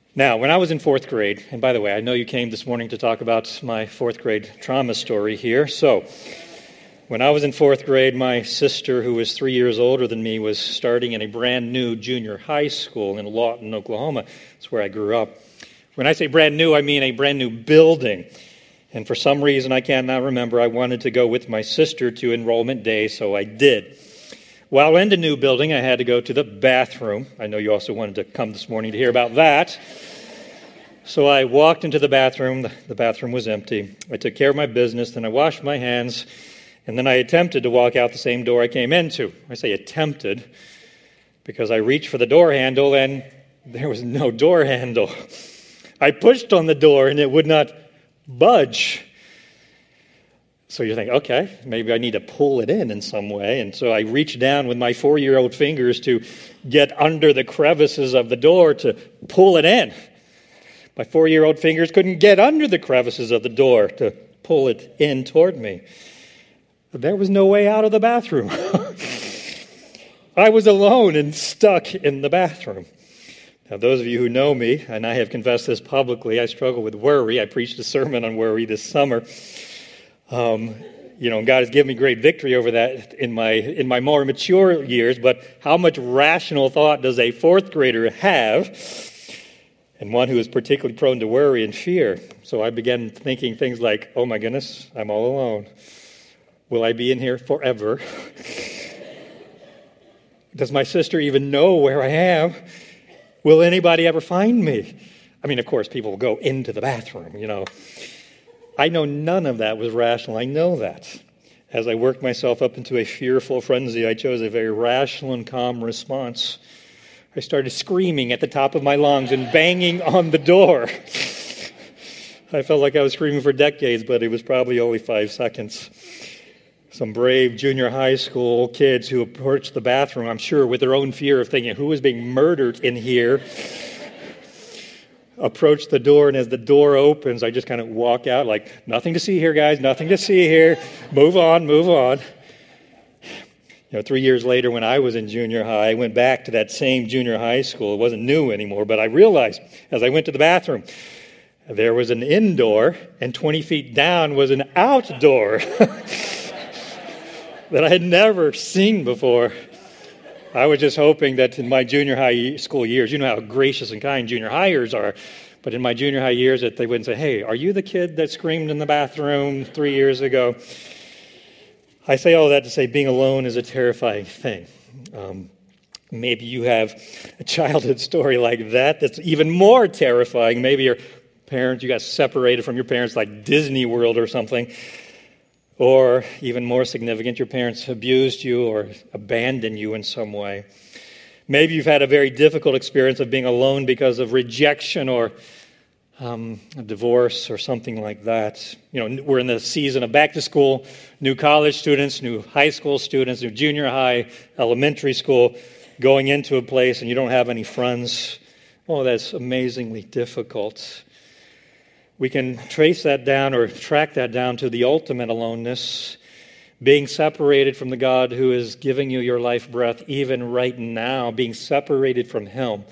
Now, when I was in fourth grade, and by the way, I know you came this morning to talk about my fourth grade trauma story here. So, when I was in fourth grade, my sister, who was 3 years older than me, was starting in a brand new junior high school in Lawton, Oklahoma. That's where I grew up. When I say brand new, I mean a brand new building. And for some reason I cannot remember, I wanted to go with my sister to enrollment day, so I did. While in the new building, I had to go to the bathroom. I know you also wanted to come this morning to hear about that. So I walked into the bathroom. The bathroom was empty. I took care of my business, then I washed my hands, and then I attempted to walk out the same door I came into. I say attempted because I reached for the door handle, and there was no door handle. I pushed on the door, and it would not budge. So you think, okay, maybe I need to pull it in some way. And so I reached down with my 4-year-old fingers to get under the crevices of the door to pull it in. My 4-year-old fingers couldn't get under the crevices of the door to pull it in toward me. But there was no way out of the bathroom. I was alone and stuck in the bathroom. Now, those of you who know me, and I have confessed this publicly, I struggle with worry. I preached a sermon on worry this summer. God has given me great victory over that in my more mature years, but how much rational thought does a fourth grader have, and one who is particularly prone to worry and fear? So I began thinking things like, oh my goodness, I'm all alone. Will I be in here forever? Does my sister even know where I am? Will anybody ever find me? I mean, of course, people will go into the bathroom, I know none of that was rational. I know that. As I worked myself up into a fearful frenzy, I chose a very rational and calm response. I started screaming at the top of my lungs and banging on the door. I felt like I was screaming for decades, but it was probably only 5 seconds. Some brave junior high school kids who approached the bathroom, I'm sure, with their own fear of thinking, who is being murdered in here? Approach the door, and as the door opens, I just kind of walk out like, nothing to see here, guys, nothing to see here. Move on, move on. 3 years later, when I was in junior high, I went back to that same junior high school. It wasn't new anymore, but I realized as I went to the bathroom, there was an indoor, and 20 feet down was an outdoor that I had never seen before. I was just hoping that in my junior high school years, you know how gracious and kind junior highers are, but in my junior high years that they wouldn't say, hey, are you the kid that screamed in the bathroom 3 years ago? I say all that to say being alone is a terrifying thing. Maybe you have a childhood story like that that's even more terrifying. Maybe your parents, you got separated from your parents like Disney World or something. Or even more significant, your parents abused you or abandoned you in some way. Maybe you've had a very difficult experience of being alone because of rejection or a divorce or something like that. We're in the season of back to school, new college students, new high school students, new junior high, elementary school, going into a place and you don't have any friends. Oh, that's amazingly difficult. We can trace that down or track that down to the ultimate aloneness, being separated from the God who is giving you your life breath even right now, being separated from Him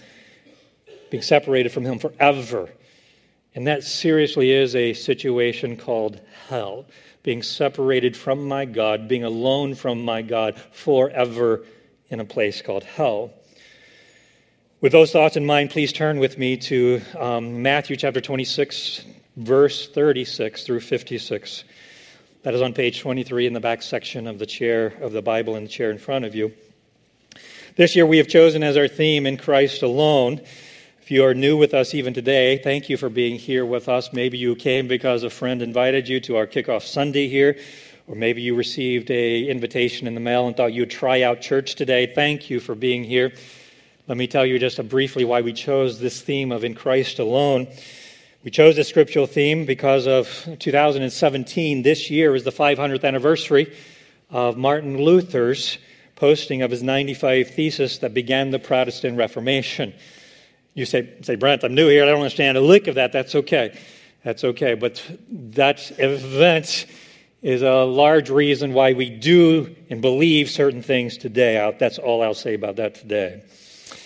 forever. And that seriously is a situation called hell, being separated from my God, being alone from my God forever in a place called hell. With those thoughts in mind, please turn with me to Matthew chapter 26, verse 36 through 56. That is on page 23 in the back section of the chair of the Bible in the chair in front of you. This year we have chosen as our theme, In Christ Alone. If you are new with us even today, thank you for being here with us. Maybe you came because a friend invited you to our kickoff Sunday here, or maybe you received an invitation in the mail and thought you'd try out church today. Thank you for being here. Let me tell you just briefly why we chose this theme of In Christ Alone. We chose this scriptural theme because of 2017. This year is the 500th anniversary of Martin Luther's posting of his 95 Thesis that began the Protestant Reformation. You say, Brent, I'm new here. I don't understand a lick of that. That's okay. But that event is a large reason why we do and believe certain things today. That's all I'll say about that today.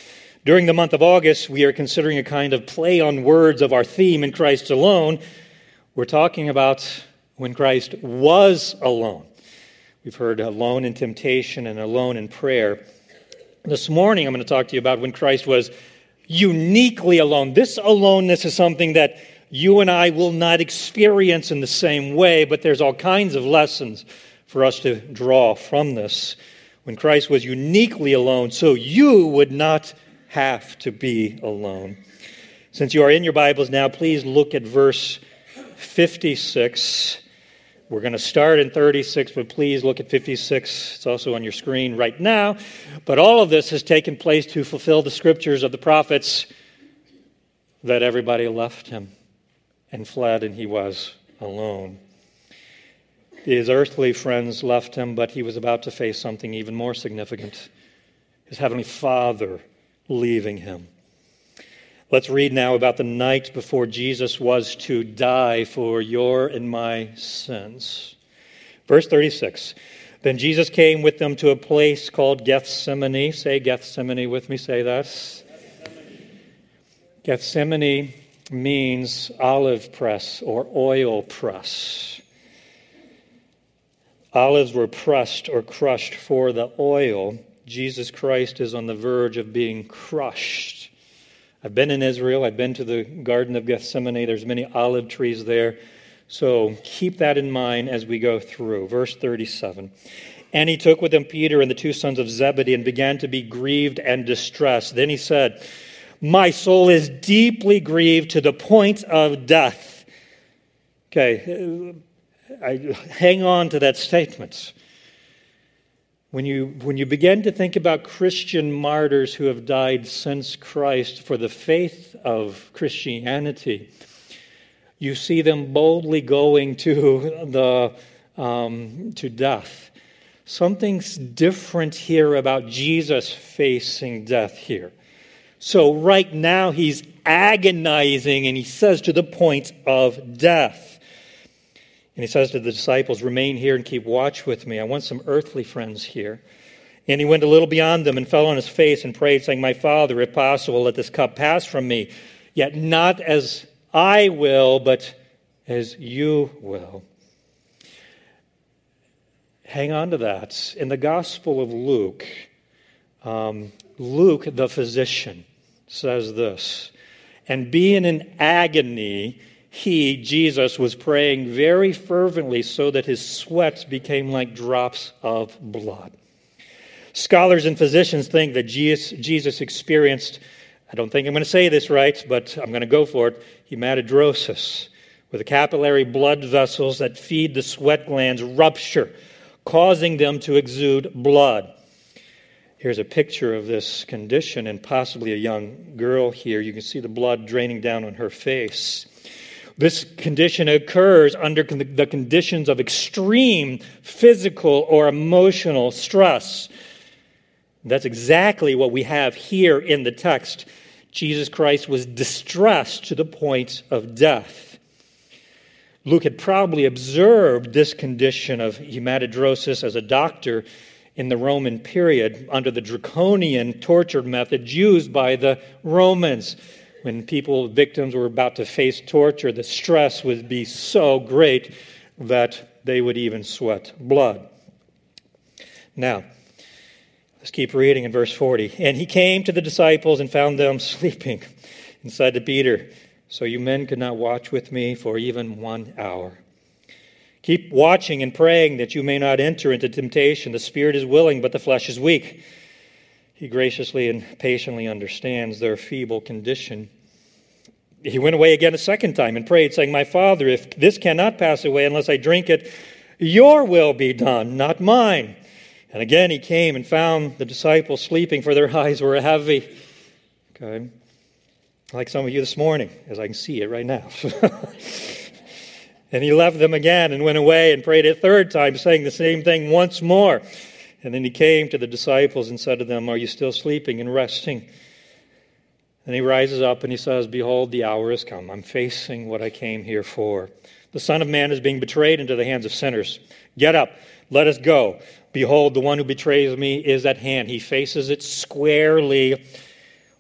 During the month of August, we are considering a kind of play on words of our theme in Christ alone. We're talking about when Christ was alone. We've heard alone in temptation and alone in prayer. This morning, I'm going to talk to you about when Christ was uniquely alone. This aloneness is something that you and I will not experience in the same way, but there's all kinds of lessons for us to draw from this. When Christ was uniquely alone, so you would not have to be alone. Since you are in your Bibles now, please look at verse 56. We're going to start in 36, but please look at 56. It's also on your screen right now. But all of this has taken place to fulfill the scriptures of the prophets that everybody left him and fled, and he was alone. His earthly friends left him, but he was about to face something even more significant. His heavenly Father leaving him. Let's read now about the night before Jesus was to die for your and my sins. Verse 36. Then Jesus came with them to a place called Gethsemane. Say Gethsemane with me. Say that. Gethsemane means olive press or oil press. Olives were pressed or crushed for the oil. Jesus Christ is on the verge of being crushed. I've been in Israel. I've been to the Garden of Gethsemane. There's many olive trees there. So keep that in mind as we go through. Verse 37. And he took with him Peter and the two sons of Zebedee and began to be grieved and distressed. Then he said, "My soul is deeply grieved to the point of death." Okay, hang on to that statement. When you begin to think about Christian martyrs who have died since Christ for the faith of Christianity, you see them boldly going to death. Something's different here about Jesus facing death here. So right now he's agonizing, and he says to the point of death. And he says to the disciples, "Remain here and keep watch with me. I want some earthly friends here." And he went a little beyond them and fell on his face and prayed, saying, "My Father, if possible, let this cup pass from me. Yet not as I will, but as you will." Hang on to that. In the Gospel of Luke, Luke, the physician, says this, "And being in agony, he, Jesus, was praying very fervently so that his sweat became like drops of blood." Scholars and physicians think that Jesus experienced, I don't think I'm going to say this right, but I'm going to go for it, hematidrosis, where the capillary blood vessels that feed the sweat glands rupture, causing them to exude blood. Here's a picture of this condition and possibly a young girl here. You can see the blood draining down on her face. This condition occurs under the conditions of extreme physical or emotional stress. That's exactly what we have here in the text. Jesus Christ was distressed to the point of death. Luke had probably observed this condition of hematidrosis as a doctor in the Roman period under the draconian torture methods used by the Romans. When victims were about to face torture, the stress would be so great that they would even sweat blood. Now, let's keep reading in verse 40. And he came to the disciples and found them sleeping, and said to Peter, "So you men could not watch with me for even 1 hour. Keep watching and praying that you may not enter into temptation. The spirit is willing, but the flesh is weak." He graciously and patiently understands their feeble condition. He went away again a second time and prayed, saying, "My Father, if this cannot pass away unless I drink it, your will be done, not mine." And again he came and found the disciples sleeping, for their eyes were heavy. Okay. Like some of you this morning, as I can see it right now. And he left them again and went away and prayed a third time, saying the same thing once more. And then he came to the disciples and said to them, "Are you still sleeping and resting?" And he rises up and he says, "Behold, the hour has come. I'm facing what I came here for. The Son of Man is being betrayed into the hands of sinners. Get up, let us go. Behold, the one who betrays me is at hand." He faces it squarely.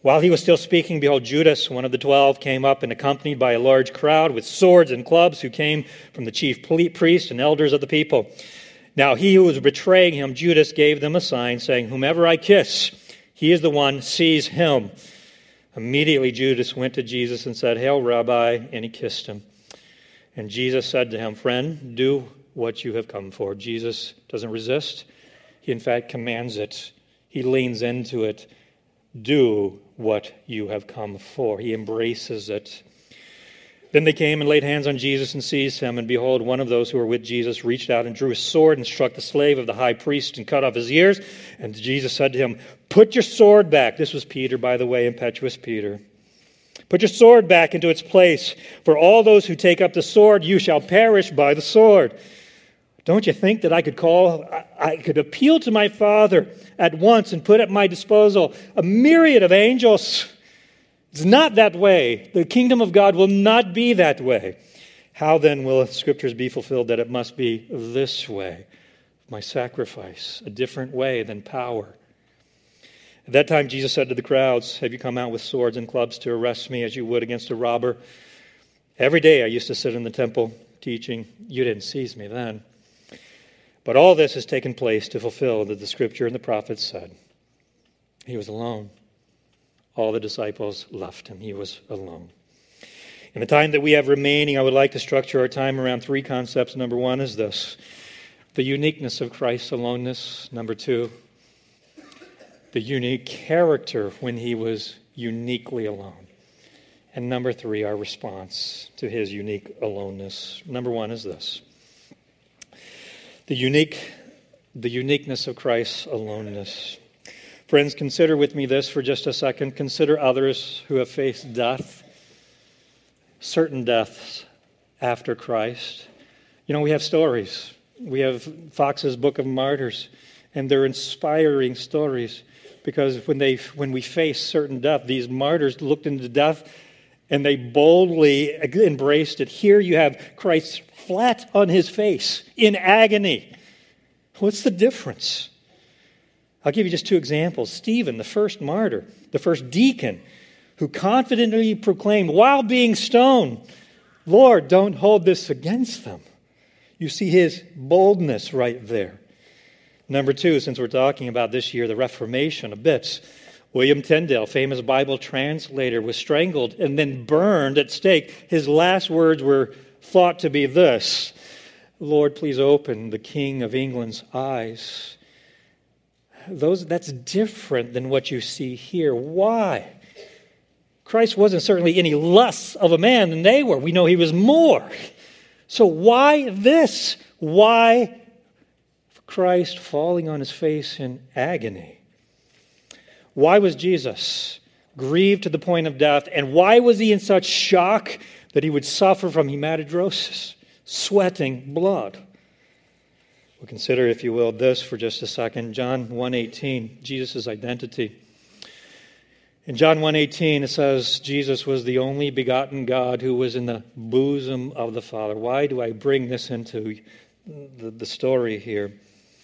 While he was still speaking, behold, Judas, one of the 12, came up and accompanied by a large crowd with swords and clubs, who came from the chief priests and elders of the people. Now he who was betraying him, Judas, gave them a sign, saying, "Whomever I kiss, he is the one, seize him." Immediately Judas went to Jesus and said, "Hail, Rabbi," and he kissed him. And Jesus said to him, "Friend, do what you have come for." Jesus doesn't resist. He, in fact, commands it. He leans into it. Do what you have come for. He embraces it. Then they came and laid hands on Jesus and seized him. And behold, one of those who were with Jesus reached out and drew his sword and struck the slave of the high priest and cut off his ears. And Jesus said to him, "Put your sword back." This was Peter, by the way, impetuous Peter. "Put your sword back into its place. For all those who take up the sword, you shall perish by the sword. Don't you think that I could appeal to my Father at once and put at my disposal a myriad of angels? It's not that way. The kingdom of God will not be that way. How then will the Scriptures be fulfilled that it must be this way? My sacrifice, a different way than power." At that time Jesus said to the crowds, "Have you come out with swords and clubs to arrest me as you would against a robber? Every day I used to sit in the temple teaching. You didn't seize me then. But all this has taken place to fulfill that the Scripture and the prophets said." He was alone. All the disciples left him. He was alone. In the time that we have remaining, I would like to structure our time around three concepts. Number one is this: the uniqueness of Christ's aloneness. Number two, the unique character when he was uniquely alone. And number three, our response to his unique aloneness. Number one is this: the uniqueness of Christ's aloneness. Friends, consider with me this for just a second. Consider others who have faced death, certain deaths after Christ. You know, we have stories. We have Fox's Book of Martyrs, and they're inspiring stories because when we face certain death, these martyrs looked into death and they boldly embraced it. Here you have Christ flat on his face in agony. What's the difference? I'll give you just two examples. Stephen, the first martyr, the first deacon, who confidently proclaimed while being stoned, "Lord, don't hold this against them." You see his boldness right there. Number two, since we're talking about this year, the Reformation a bit, William Tyndale, famous Bible translator, was strangled and then burned at stake. His last words were thought to be this: "Lord, please open the King of England's eyes." That's different than what you see here. Why? Christ wasn't certainly any less of a man than they were. We know he was more. So why this? Why Christ falling on his face in agony? Why was Jesus grieved to the point of death? And why was he in such shock that he would suffer from hematidrosis, sweating blood? We'll consider, if you will, this for just a second. John 1:18, Jesus' identity. In John 1:18, it says, Jesus was the only begotten God who was in the bosom of the Father. Why do I bring this into the story here?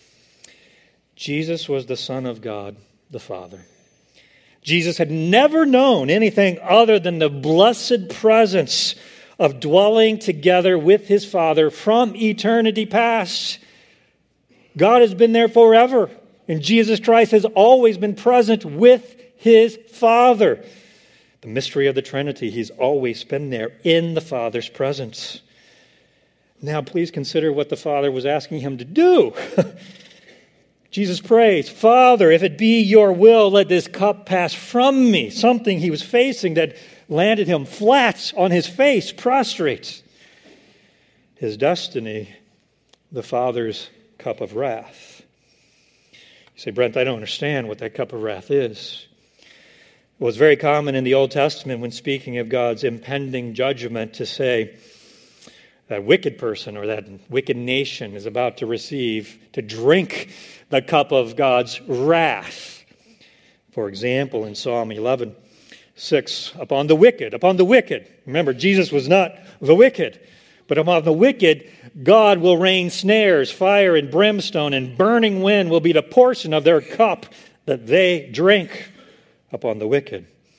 Jesus was the Son of God, the Father. Jesus had never known anything other than the blessed presence of dwelling together with his Father from eternity past. God has been there forever, and Jesus Christ has always been present with his Father. The mystery of the Trinity, he's always been there in the Father's presence. Now, please consider what the Father was asking him to do. Jesus prays, "Father, if it be your will, let this cup pass from me." Something he was facing that landed him flat on his face, prostrate. His destiny, the Father's cup of wrath. You say, "Brent, I don't understand what that cup of wrath is." It was very common in the Old Testament when speaking of God's impending judgment to say that wicked person or that wicked nation is about to drink the cup of God's wrath. For example, in Psalm 11:6, upon the wicked. Remember, Jesus was not the wicked. But upon the wicked, God will rain snares, fire and brimstone, and burning wind will be the portion of their cup that they drink. Upon the wicked.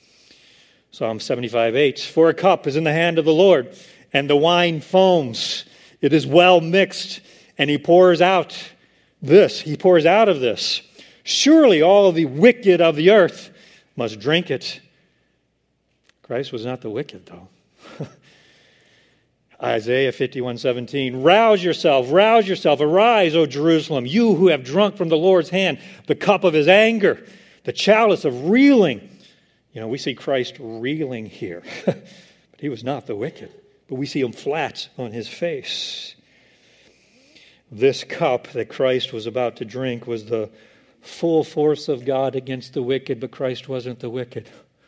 Psalm 75:8, "For a cup is in the hand of the Lord, and the wine foams. It is well mixed, and he pours out of this. Surely all the wicked of the earth must drink it." Christ was not the wicked, though. Isaiah 51:17, rouse yourself, arise, O Jerusalem, you who have drunk from the Lord's hand the cup of his anger, the chalice of reeling." We see Christ reeling here, but he was not the wicked. But we see him flat on his face. This cup that Christ was about to drink was the full force of God against the wicked, but Christ wasn't the wicked.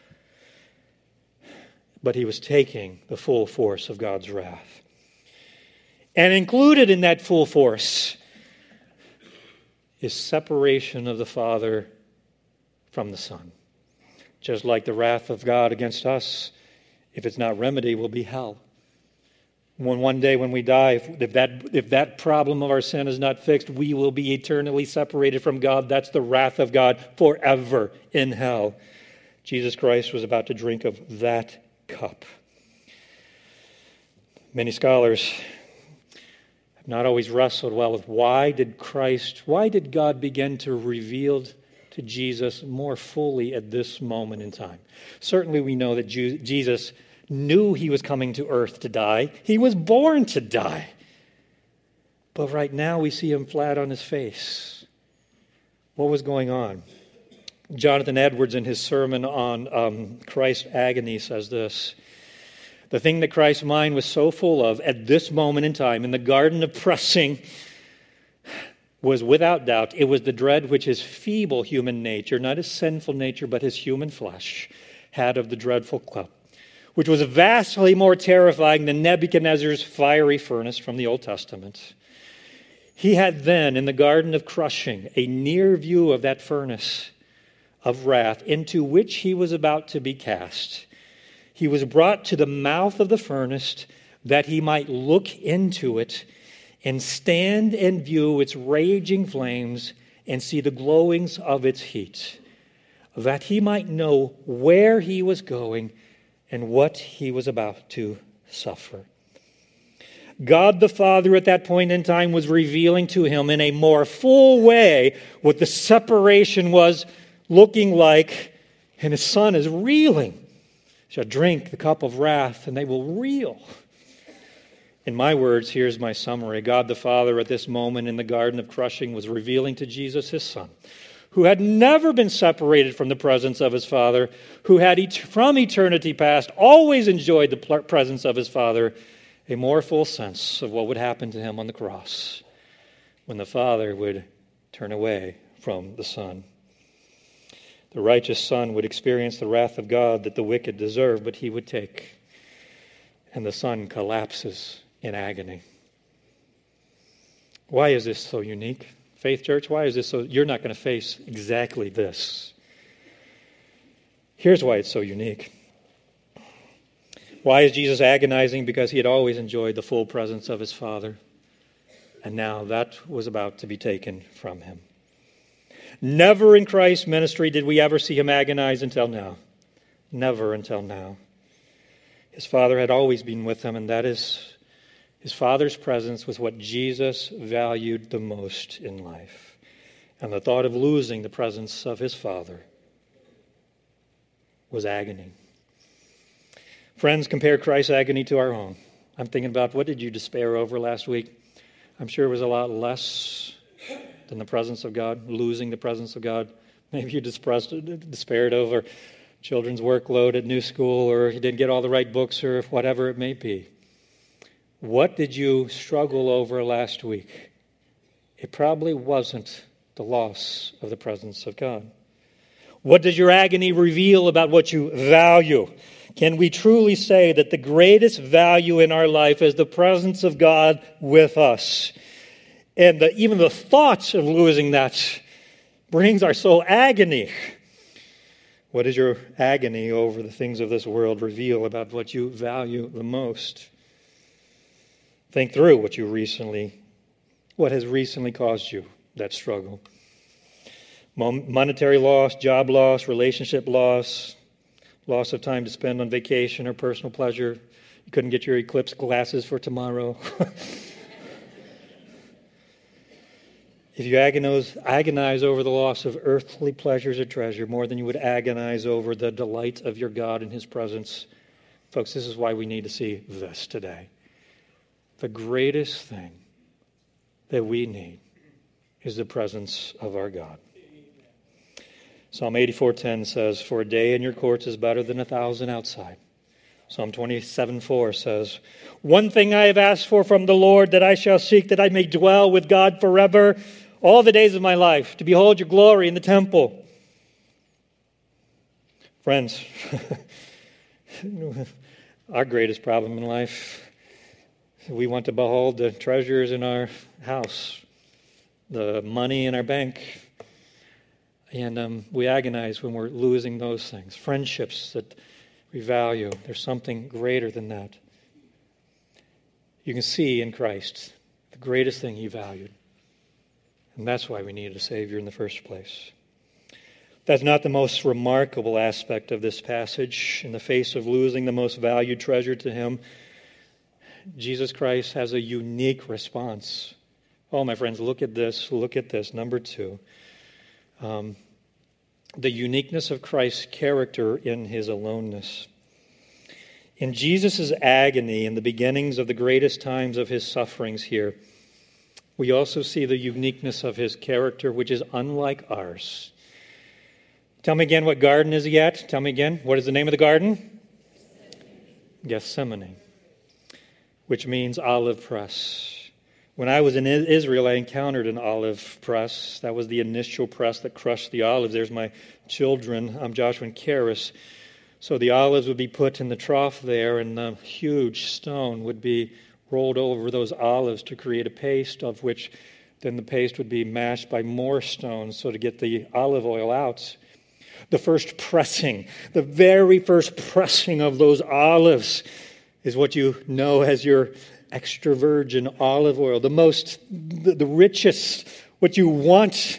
But he was taking the full force of God's wrath. And included in that full force is separation of the Father from the Son. Just like the wrath of God against us, if it's not remedied, will be hell. One day when we die, if that problem of our sin is not fixed, we will be eternally separated from God. That's the wrath of God forever in hell. Jesus Christ was about to drink of that cup. Many scholars have not always wrestled well with why did God begin to reveal to Jesus more fully at this moment in time? Certainly we know that Jesus knew he was coming to earth to die. He was born to die. But right now we see him flat on his face. What was going on? Jonathan Edwards, in his sermon on Christ's agony, says this: "The thing that Christ's mind was so full of at this moment in time in the garden of pressing was without doubt, it was the dread which his feeble human nature, not his sinful nature, but his human flesh, had of the dreadful cup, which was vastly more terrifying than Nebuchadnezzar's fiery furnace from the Old Testament. He had then, in the garden of crushing, a near view of that furnace of wrath into which he was about to be cast. He was brought to the mouth of the furnace that he might look into it and stand and view its raging flames and see the glowings of its heat, that he might know where he was going and what he was about to suffer." God the Father at that point in time was revealing to him in a more full way what the separation was looking like, and his Son is reeling. "Shall drink the cup of wrath, and they will reel." In my words, here's my summary. God the Father at this moment in the garden of crushing was revealing to Jesus, his Son, who had never been separated from the presence of his Father, who had from eternity past always enjoyed the presence of his Father, a more full sense of what would happen to him on the cross when the Father would turn away from the Son. The righteous Son would experience the wrath of God that the wicked deserve, but he would take. And the Son collapses in agony. Why is this so unique? Faith Church, why is this so? You're not going to face exactly this. Here's why it's so unique. Why is Jesus agonizing? Because he had always enjoyed the full presence of his Father, and now that was about to be taken from him. Never in Christ's ministry did we ever see him agonize until now. Never until now. His Father had always been with him, and that is, his Father's presence was what Jesus valued the most in life. And the thought of losing the presence of his Father was agony. Friends, compare Christ's agony to our own. I'm thinking about, what did you despair over last week? I'm sure it was a lot less than the presence of God, losing the presence of God. Maybe you despaired over children's workload at new school, or you didn't get all the right books, or whatever it may be. What did you struggle over last week? It probably wasn't the loss of the presence of God. What does your agony reveal about what you value? Can we truly say that the greatest value in our life is the presence of God with us? And even the thoughts of losing that brings our soul agony. What does your agony over the things of this world reveal about what you value the most? Think through what has recently caused you that struggle. Monetary loss, job loss, relationship loss, loss of time to spend on vacation or personal pleasure. You couldn't get your eclipse glasses for tomorrow. If you agonize over the loss of earthly pleasures or treasure more than you would agonize over the delight of your God in His presence, folks, this is why we need to see this today. The greatest thing that we need is the presence of our God. Psalm 84:10 says, "For a day in your courts is better than 1,000 outside." Psalm 27:4 says, "One thing I have asked for from the Lord, that I shall seek, that I may dwell with God forever, all the days of my life, to behold your glory in the temple." Friends, our greatest problem in life, we want to behold the treasures in our house, the money in our bank, and we agonize when we're losing those things. Friendships that we value, there's something greater than that. You can see in Christ the greatest thing He valued. And that's why we needed a Savior in the first place. That's not the most remarkable aspect of this passage. In the face of losing the most valued treasure to Him, Jesus Christ has a unique response. Oh, my friends, look at this. Look at this. Number 2. The uniqueness of Christ's character in His aloneness. In Jesus' agony in the beginnings of the greatest times of His sufferings here, we also see the uniqueness of His character, which is unlike ours. Tell me again, what garden is He at? Tell me again, what is the name of the garden? Gethsemane, which means olive press. When I was in Israel, I encountered an olive press. That was the initial press that crushed the olives. There's my children, Joshua and Karis. So the olives would be put in the trough there, and a huge stone would be rolled over those olives to create a paste, of which then the paste would be mashed by more stones so to get the olive oil out. The first pressing, the very first pressing of those olives is what you know as your extra virgin olive oil, the richest, what you want.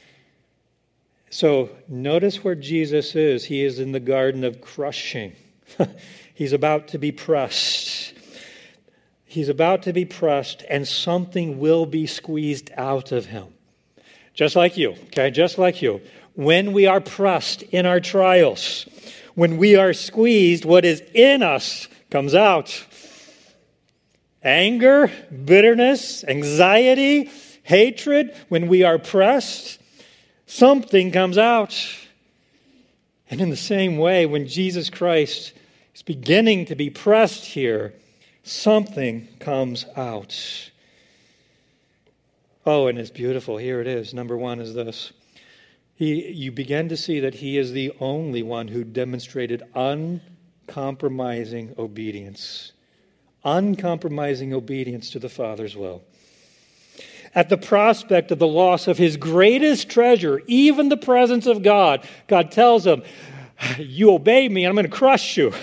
So notice where Jesus is. He is in the garden of crushing. He's about to be pressed. He's about to be pressed, and something will be squeezed out of Him. Just like you, okay? Just like you. When we are pressed in our trials, when we are squeezed, what is in us comes out. Anger, bitterness, anxiety, hatred. When we are pressed, something comes out. And in the same way, when Jesus Christ is beginning to be pressed here, something comes out. Oh, and it's beautiful. Here it is. Number 1 is this. You begin to see that He is the only one who demonstrated uncompromising obedience. Uncompromising obedience to the Father's will. At the prospect of the loss of His greatest treasure, even the presence of God, God tells Him, "You obey me, and I'm going to crush you."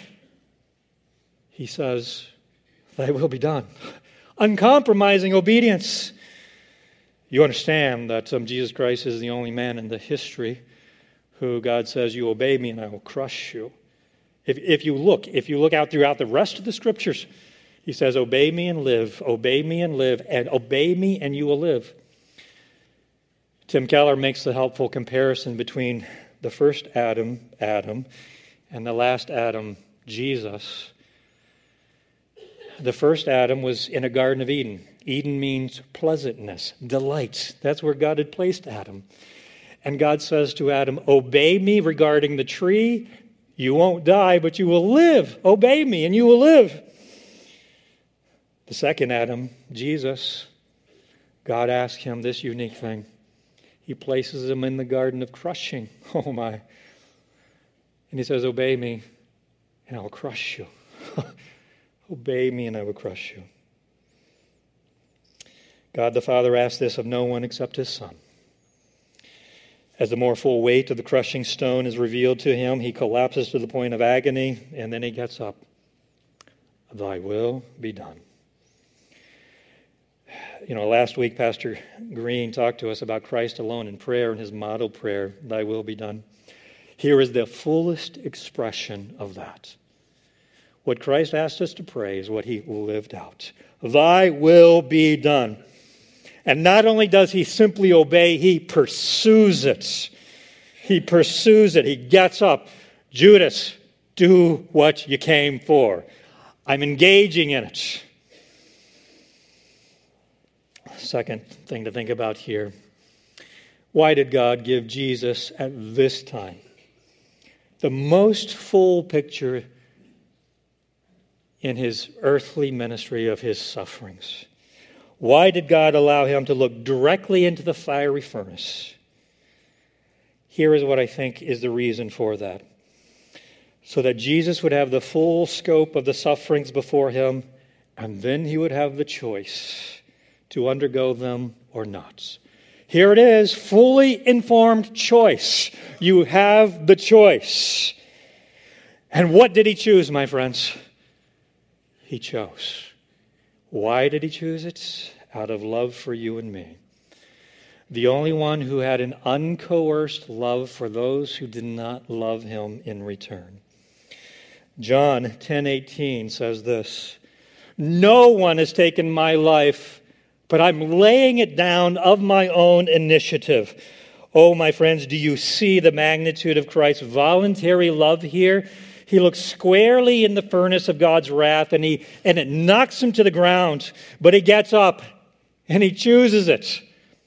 He says, "Thy will be done." Uncompromising obedience. You understand that Jesus Christ is the only man in the history who God says, "You obey me, and I will crush you." If you look out throughout the rest of the Scriptures, He says, "Obey me and live, obey me and live, and obey me and you will live." Tim Keller makes the helpful comparison between the first Adam, and the last Adam, Jesus. The first Adam was in a Garden of Eden. Eden means pleasantness, delight. That's where God had placed Adam. And God says to Adam, "Obey me regarding the tree. You won't die, but you will live. Obey me and you will live." The second Adam, Jesus, God asks Him this unique thing. He places Him in the garden of crushing. Oh my. And He says, "Obey me and I will crush you." Obey me and I will crush you. God the Father asked this of no one except His Son. As the more full weight of the crushing stone is revealed to Him, He collapses to the point of agony, and then He gets up. "Thy will be done." Last week Pastor Green talked to us about Christ alone in prayer and His model prayer, "Thy will be done." Here is the fullest expression of that. What Christ asked us to pray is what he lived out. Thy will be done. And not only does he simply obey, he pursues it. He pursues it. He gets up. Judas, do what you came for. I'm engaging in it. Second thing to think about here. Why did God give Jesus at this time the most full picture in his earthly ministry of his sufferings? Why did God allow him to look directly into the fiery furnace? Here is what I think is the reason for that. So that Jesus would have the full scope of the sufferings before him, and then he would have the choice to undergo them or not. Here it is, fully informed choice. You have the choice. And what did he choose, my friends? He chose. Why did he choose it? Out of love for you and me. The only one who had an uncoerced love for those who did not love him in return. John 10:18 says this, "No one has taken my life, but I'm laying it down of my own initiative." Oh, my friends, do you see the magnitude of Christ's voluntary love here? He looks squarely in the furnace of God's wrath, and it knocks him to the ground. But he gets up, and he chooses it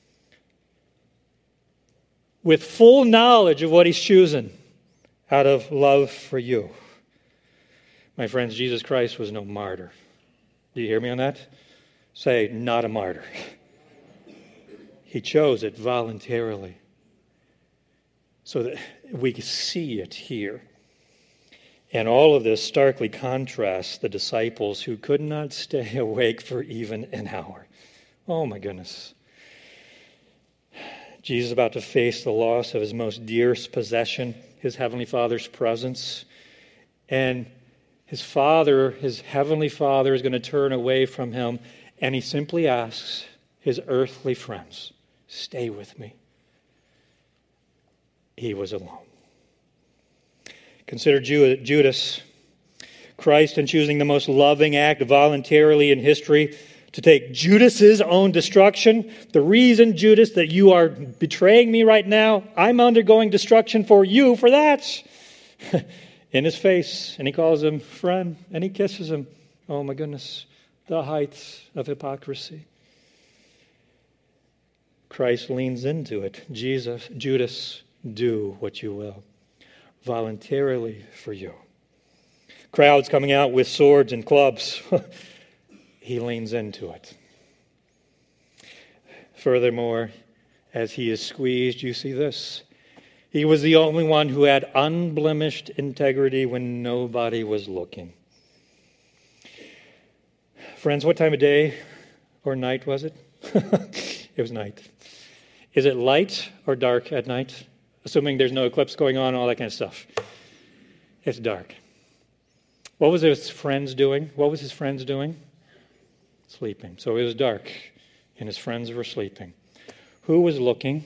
with full knowledge of what he's choosing out of love for you. My friends, Jesus Christ was no martyr. Do you hear me on that? Say, not a martyr. He chose it voluntarily so that we can see it here. And all of this starkly contrasts the disciples who could not stay awake for even an hour. Oh my goodness. Jesus is about to face the loss of his most dearest possession, his Heavenly Father's presence. And his Heavenly Father, is going to turn away from him, and he simply asks his earthly friends, "Stay with me." He was alone. Consider Judas. Christ, in choosing the most loving act voluntarily in history to take Judas's own destruction. The reason, Judas, that you are betraying me right now, I'm undergoing destruction for you for that. In his face, and he calls him friend, and he kisses him. Oh my goodness, the heights of hypocrisy. Christ leans into it. Judas, do what you will, voluntarily for you. Crowds coming out with swords and clubs. He leans into it. Furthermore, as he is squeezed, you see this. He was the only one who had unblemished integrity when nobody was looking. Friends, what time of day or night was it? It was night. Is it light or dark at night? Assuming there's no eclipse going on, all that kind of stuff. It's dark. What was his friends doing? Sleeping. So it was dark, and his friends were sleeping. Who was looking?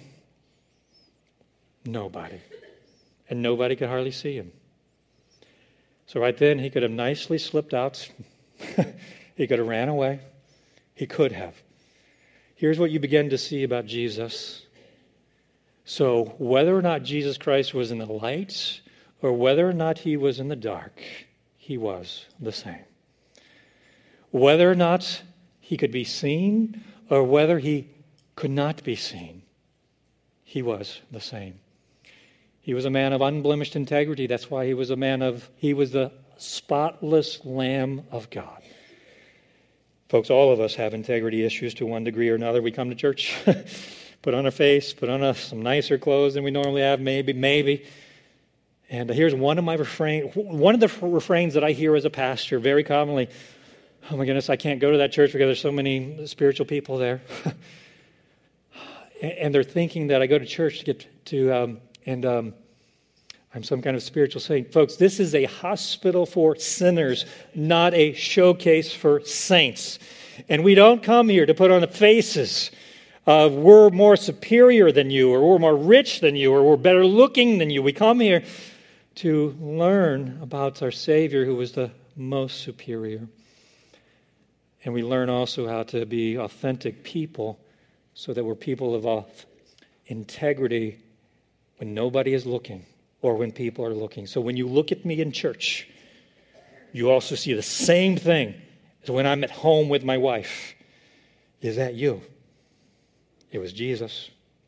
Nobody. And nobody could hardly see him. So right then, he could have nicely slipped out. He could have ran away. He could have. Here's what you begin to see about Jesus. So whether or not Jesus Christ was in the light, or whether or not he was in the dark, he was the same. Whether or not he could be seen, or whether he could not be seen, he was the same. He was a man of unblemished integrity. That's why he was the spotless Lamb of God. Folks, all of us have integrity issues to one degree or another. We come to church, put on our face, put on some nicer clothes than we normally have, maybe. And here's one of the refrains that I hear as a pastor very commonly. Oh my goodness, I can't go to that church because there's so many spiritual people there. And they're thinking that I go to church to get to, I'm some kind of spiritual saint. Folks, this is a hospital for sinners, not a showcase for saints. And we don't come here to put on the faces of we're more superior than you, or we're more rich than you, or we're better looking than you. We come here to learn about our Savior who was the most superior. And we learn also how to be authentic people so that we're people of integrity when nobody is looking or when people are looking. So when you look at me in church, you also see the same thing as when I'm at home with my wife. Is that you? It was Jesus.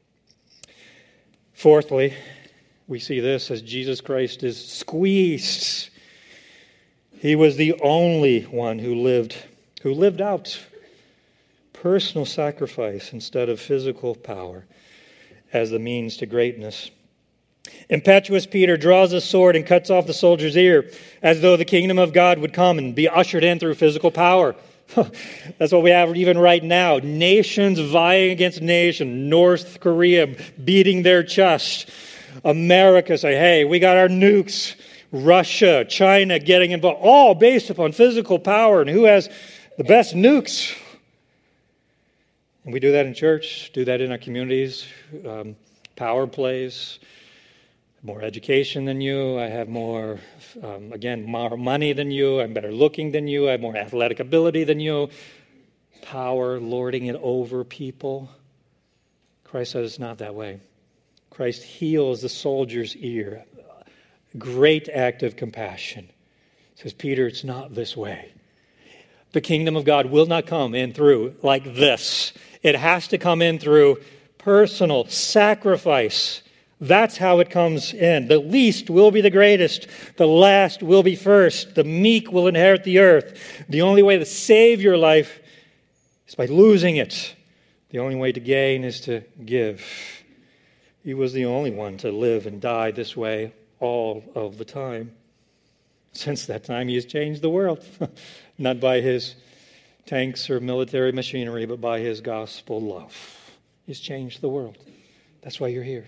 Fourthly, we see this as Jesus Christ is squeezed. He was the only one who lived out personal sacrifice instead of physical power as the means to greatness. Impetuous Peter draws a sword and cuts off the soldier's ear as though the kingdom of God would come and be ushered in through physical power. That's what we have even right now. Nations vying against nation. North Korea beating their chest. America say, hey, we got our nukes. Russia, China getting involved. All based upon physical power and who has the best nukes. And we do that in church, do that in our communities. Power plays. More education than you. I have more money than you. I'm better looking than you. I have more athletic ability than you. Power, lording it over people. Christ says it's not that way. Christ heals the soldier's ear. Great act of compassion. Says, Peter, it's not this way. The kingdom of God will not come in through like this. It has to come in through personal sacrifice. That's how it comes in. The least will be the greatest. The last will be first. The meek will inherit the earth. The only way to save your life is by losing it. The only way to gain is to give. He was the only one to live and die this way all of the time. Since that time, he has changed the world. Not by his tanks or military machinery, but by his gospel love. He's changed the world. That's why you're here.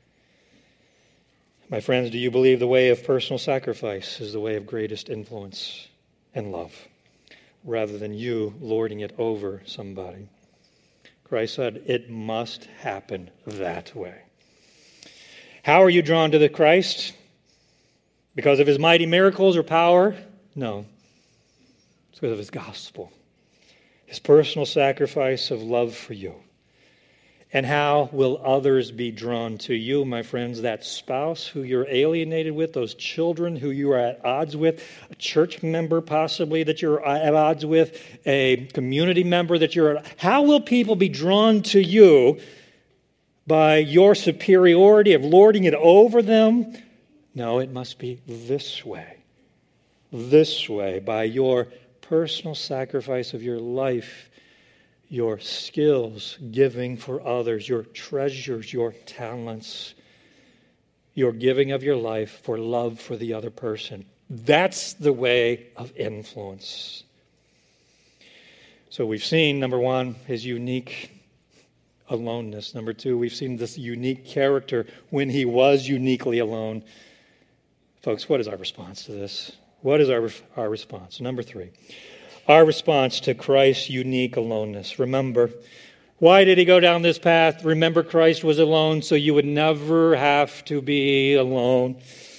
My friends, do you believe the way of personal sacrifice is the way of greatest influence and love, rather than you lording it over somebody? Christ said, it must happen that way. How are you drawn to the Christ? Because of his mighty miracles or power? No. It's because of his gospel. His personal sacrifice of love for you. And how will others be drawn to you, my friends? That spouse who you're alienated with, those children who you are at odds with, a church member possibly that you're at odds with, a community member that you're at. How will people be drawn to you by your superiority of lording it over them? No, it must be this way. This way, by your personal sacrifice of your life, your skills, giving for others, your treasures, your talents, your giving of your life for love for the other person. That's the way of influence. So we've seen, number one, his unique aloneness. Number two, we've seen this unique character when he was uniquely alone. Folks, what is our response to this? What is our response? Number three, our response to Christ's unique aloneness. Remember, why did he go down this path? Remember, Christ was alone, so you would never have to be alone.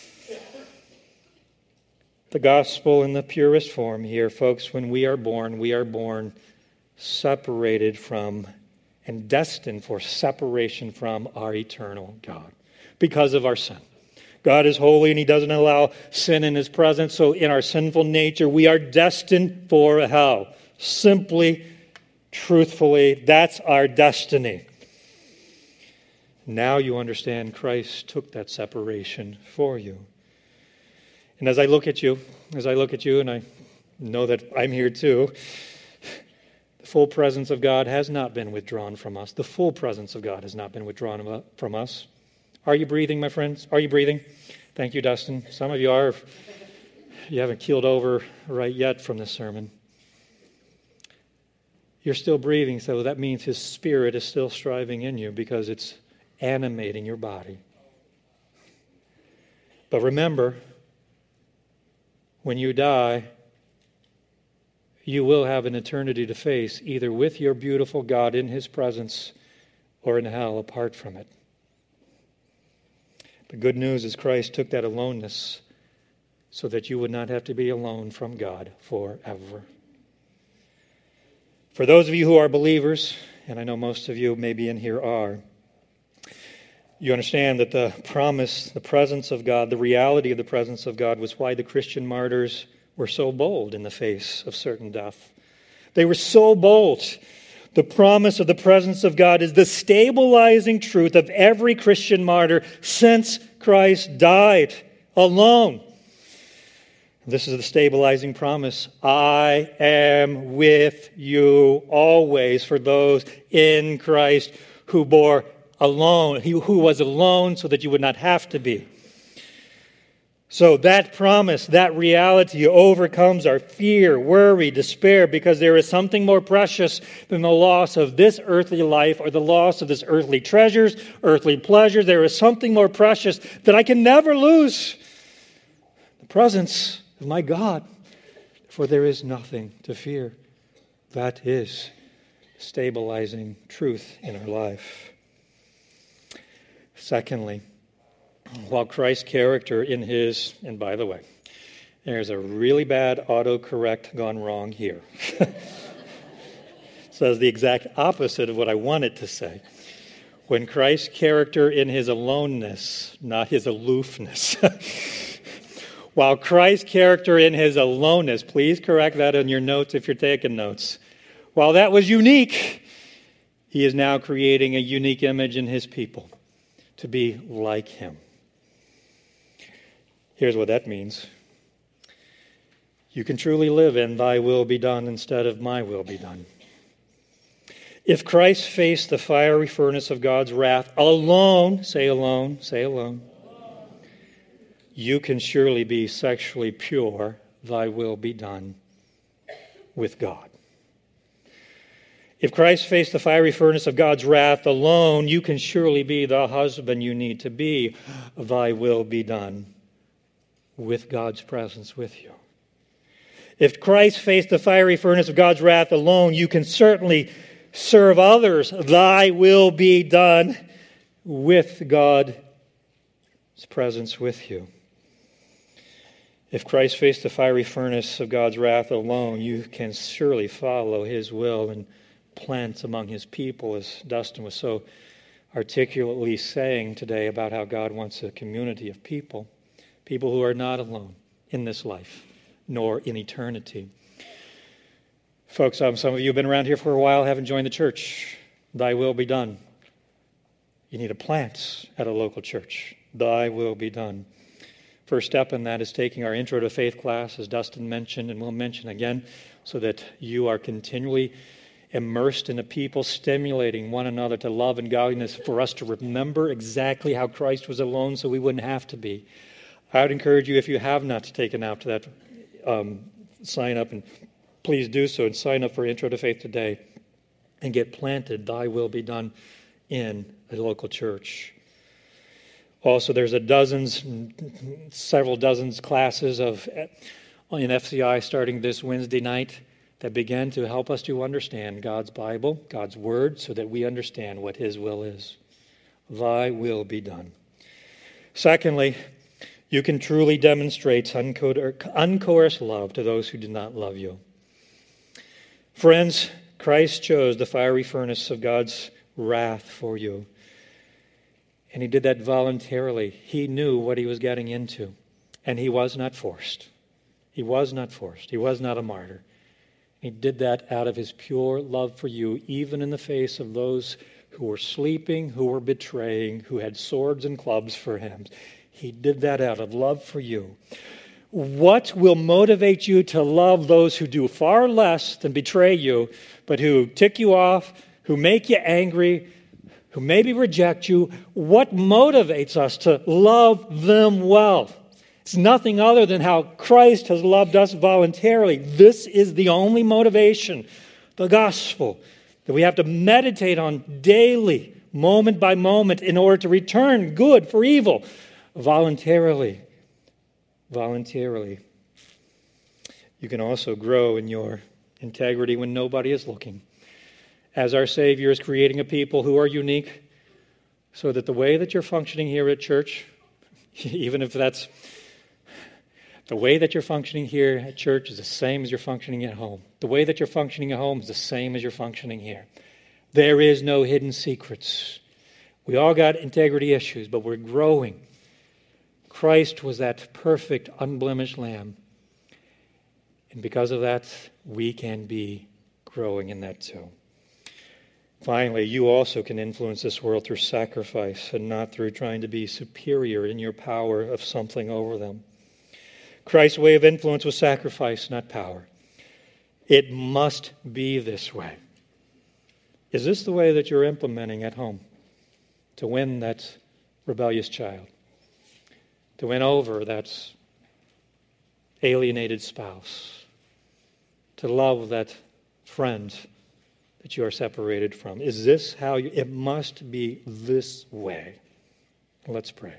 The gospel in the purest form here, folks, when we are born separated from and destined for separation from our eternal God because of our sin. God is holy and he doesn't allow sin in his presence. So in our sinful nature, we are destined for hell. Simply, truthfully, that's our destiny. Now you understand Christ took that separation for you. And as I look at you, and I know that I'm here too, the full presence of God has not been withdrawn from us. The full presence of God has not been withdrawn from us. Are you breathing, my friends? Are you breathing? Thank you, Dustin. Some of you are. You haven't keeled over right yet from this sermon. You're still breathing, so that means his spirit is still striving in you because it's animating your body. But remember, when you die, you will have an eternity to face, either with your beautiful God in his presence or in hell apart from it. The good news is Christ took that aloneness so that you would not have to be alone from God forever. For those of you who are believers, and I know most of you maybe in here are, you understand that the promise, the presence of God, the reality of the presence of God was why the Christian martyrs were so bold in the face of certain death. They were so bold. The promise of the presence of God is the stabilizing truth of every Christian martyr since Christ died alone. This is the stabilizing promise. I am with you always, for those in Christ who bore alone, who was alone so that you would not have to be. So that promise, that reality overcomes our fear, worry, despair, because there is something more precious than the loss of this earthly life or the loss of this earthly treasures, earthly pleasures. There is something more precious that I can never lose. The presence of my God. For there is nothing to fear. That is stabilizing truth in our life. Secondly, while Christ's character in his, and by the way, there's a really bad autocorrect gone wrong here. Says the exact opposite of what I wanted to say. When Christ's character in his aloneness, not his aloofness. While Christ's character in his aloneness, please correct that in your notes if you're taking notes. While that was unique, he is now creating a unique image in his people to be like him. Here's what that means. You can truly live in thy will be done instead of my will be done. If Christ faced the fiery furnace of God's wrath alone, say alone, say alone, you can surely be sexually pure, thy will be done with God. If Christ faced the fiery furnace of God's wrath alone, you can surely be the husband you need to be, thy will be done with God's presence with you. If Christ faced the fiery furnace of God's wrath alone, you can certainly serve others. Thy will be done with God's presence with you. If Christ faced the fiery furnace of God's wrath alone, you can surely follow his will and plant among his people, as Dustin was so articulately saying today about how God wants a community of people who are not alone in this life, nor in eternity. Folks, some of you have been around here for a while, haven't joined the church. Thy will be done. You need a plant at a local church. Thy will be done. First step in that is taking our Intro to Faith class, as Dustin mentioned, and we'll mention again, so that you are continually immersed in a people, stimulating one another to love and godliness, for us to remember exactly how Christ was alone so we wouldn't have to be. I would encourage you, if you have not taken out to that, sign up, and please do so, and sign up for Intro to Faith today and get planted. Thy will be done in a local church. Also, there's several dozens classes in FCI starting this Wednesday night that begin to help us to understand God's Bible, God's Word, so that we understand what his will is. Thy will be done. Secondly, you can truly demonstrate uncoerced love to those who do not love you. Friends, Christ chose the fiery furnace of God's wrath for you. And he did that voluntarily. He knew what he was getting into. And he was not forced. He was not forced. He was not a martyr. He did that out of his pure love for you, even in the face of those who were sleeping, who were betraying, who had swords and clubs for him. He did that out of love for you. What will motivate you to love those who do far less than betray you, but who tick you off, who make you angry, who maybe reject you? What motivates us to love them well? It's nothing other than how Christ has loved us voluntarily. This is the only motivation, the gospel, that we have to meditate on daily, moment by moment, in order to return good for evil. Voluntarily. You can also grow in your integrity when nobody is looking. as our Savior is creating a people who are unique, so that the way that you're functioning here at church, even if that's the way that you're functioning here at church is the same as you're functioning at home. The way that you're functioning at home is the same as you're functioning here. There is no hidden secrets. We all got integrity issues, but we're growing. Christ was that perfect, unblemished lamb. And because of that, we can be growing in that too. Finally, you also can influence this world through sacrifice and not through trying to be superior in your power of something over them. Christ's way of influence was sacrifice, not power. It must be this way. Is this the way that you're implementing at home to win that rebellious child? To win over that alienated spouse? To love that friend that you are separated from? Is this how you... It must be this way. Let's pray.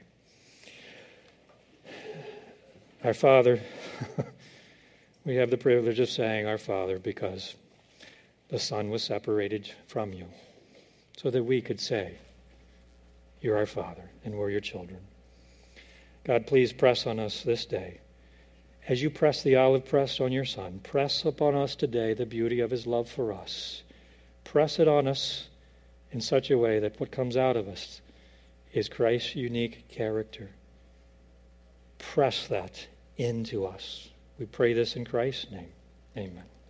Our Father, we have the privilege of saying our Father because the Son was separated from you so that we could say, you're our Father and we're your children. God, please press on us this day. As you press the olive press on your Son, press upon us today the beauty of his love for us. Press it on us in such a way that what comes out of us is Christ's unique character. Press that into us. We pray this in Christ's name. Amen.